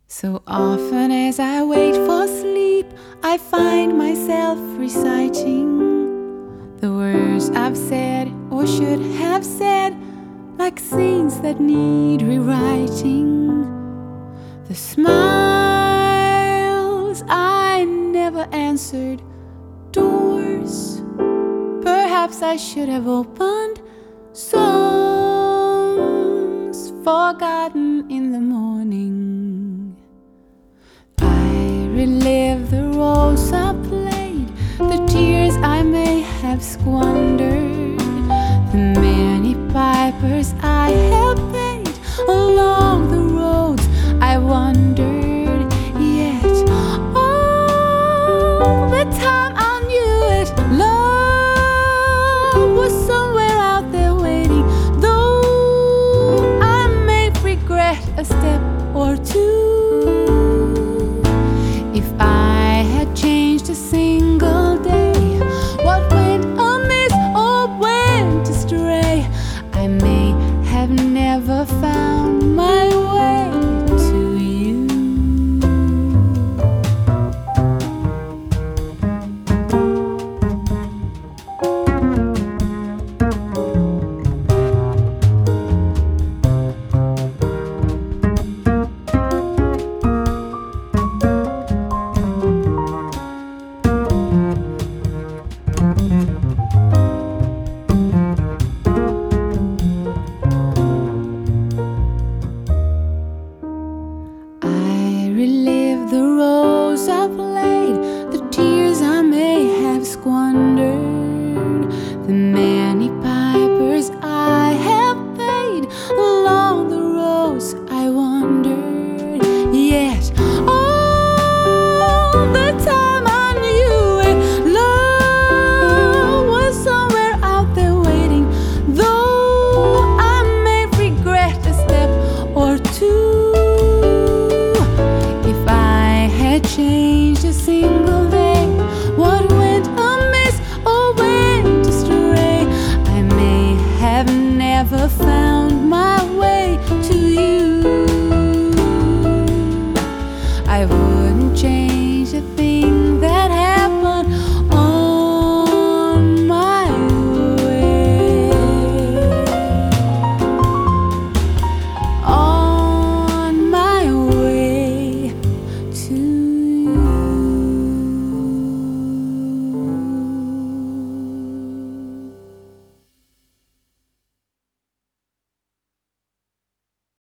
So often as I wait for sleep, I find myself reciting the words I've said or should have said, like scenes that need rewriting. The smiles I never answered, doors perhaps I should have opened, songs forgotten in the morning. I relive the roles I played, the tears I may have squandered,